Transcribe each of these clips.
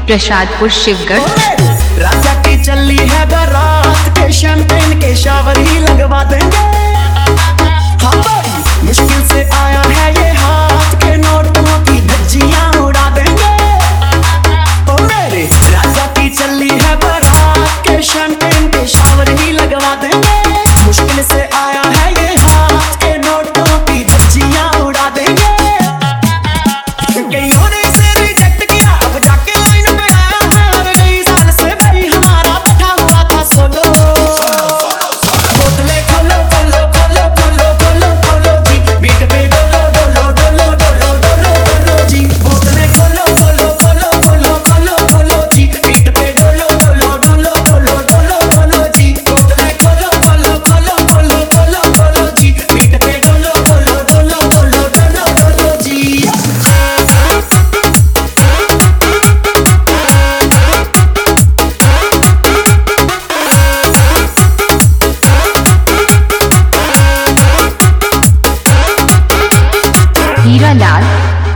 प्रसादपुर शिवगढ़। राजा की चली है बारात के शैंपेन के शावर ही लगवा देंगे। हाँ भाई मुश्किल से आया है ये हाथ के नोटों की धज्जियां उड़ा देंगे। ओ मेरे राजा की चली है बारात के शैंपेन के शावर ही लगवा देंगे। मुश्किल से आया है ये हाथ के नोटों की धज्जियां उड़ा देंगे। कईयों ने इसे रिजेक्ट किया अब जाके लाइन पे आया है। कई साल से भाई हमारा बैठा हुआ था सोलो। बोतलें खोलो खोलो खोलो खोलो खोलो खोलो जी, बीट पे डोलो डोलो डोलो डोलो डोलो डोलो जी। बोतलें खोलो खोलो खोलो खोलो खोलो खोलो जी, बीट पे डोलो डोलो डोलो डोलो डोलो डोलो जी। बोतलें खोलो खोलो खोलो खोलो खोलो खोलो जी, बीट पे डोलो डोलो डोलो डोलो डोलो डोलो जी। हीरालाल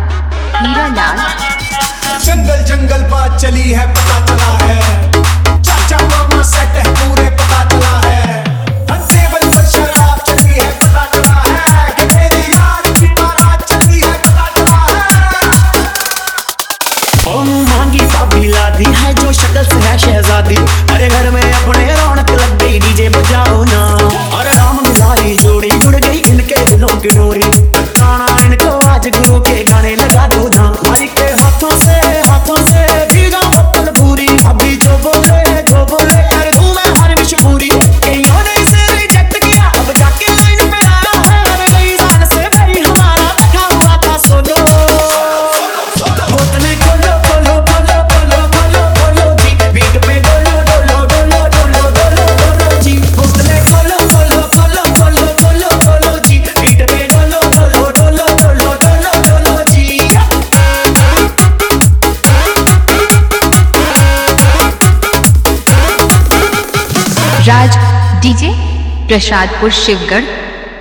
जंगल जंगल बात चली है पता चला है। चाचा मामा सेट है पूरे पता चला है। टेबल पर शराब चली है पता चला है। कि मेरी यार की बारात चली है पता चला है। ओ मांगी भाभी लादी है जो शक्ल से है शहजादी। अरे घर में अपने रौनक लग गई डीजे बजाओ ना। अरे राम मिसाई जोड़ी जुड़ गई इनके दिलों की डोरी। गाना इनको आज गुरु के गाने लगा दो ना। माई के हाथों से भीगा बोतल पूरी। अभी जो बोले कर दूं मैं हर विश पूरी। कईयों ने इसे रिजेक्ट किया अब जाके लाइन पे आया है। कई साल से भाई हमारा बैठा हुआ था सोलो। बोतलें खोलो खोलो खोलो खोलो खोलो खोलो जी, बीट पे डोलो डोलो डोलो डोलो डोलो डोलो जी। बोतलें खोलो खोलो खोलो खोलो खोलो खोलो जी, बीट पे डोलो डोलो डोलो डोलो डोलो डोलो जी। राज डीजे प्रसादपुर शिवगढ़।